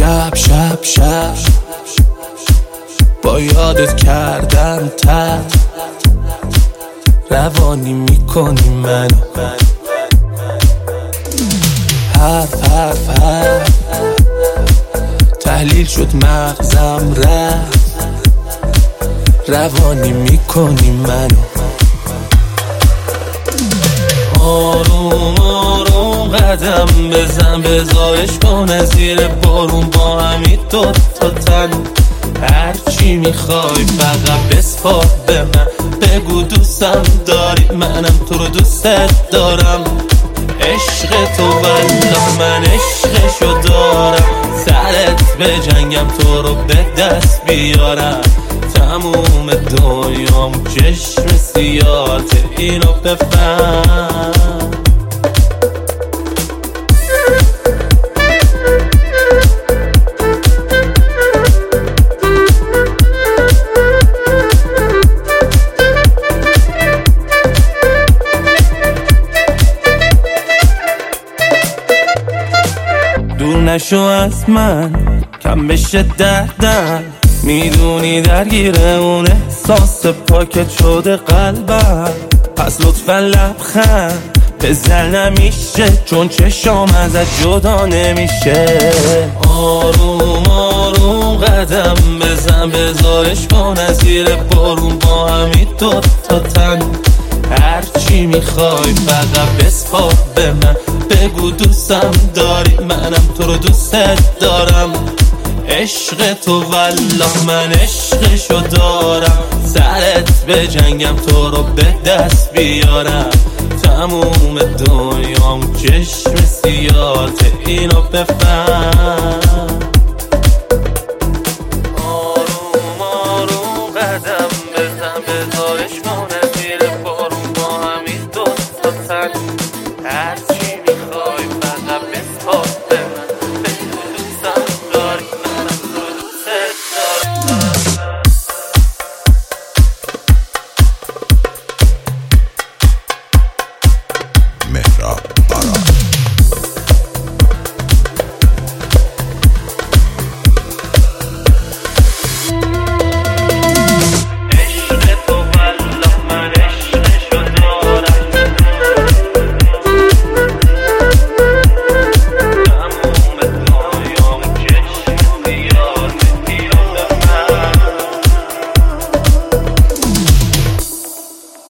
شب با یادت کردم تد روانی میکنی منو حرف تحلیل شد مغزم رفت روانی میکنی منو آروم قدم بزن بزایش کن زیر بارون با همی دو تا تن هرچی میخوای فقط بسپار به من بگو دوستم داری منم تو رو دوست دارم عشق تو والله من عشقشو دارم سرت به جنگم تو رو به دست بیارم تموم دنیام چشم سیاته اینو بفهم دور نشو از من کم بشه دردم میدونی درگیر اون احساس پاکت شده قلبم پس لطفا لبخند بزن نمیشه چون چشام ازت جدا نمیشه آروم قدم بزن بزارش کن از زیر بارون با همی دو تا تن هرچی میخوای فقط بسپار به من بگو دوستم داری منم تو رو دوست دارم عشق تو والله من عشقشو دارم سرت به جنگم تو رو به دست بیارم تموم دنیام چشم سیاته اینو بفهم آروم قدم بزن بزارش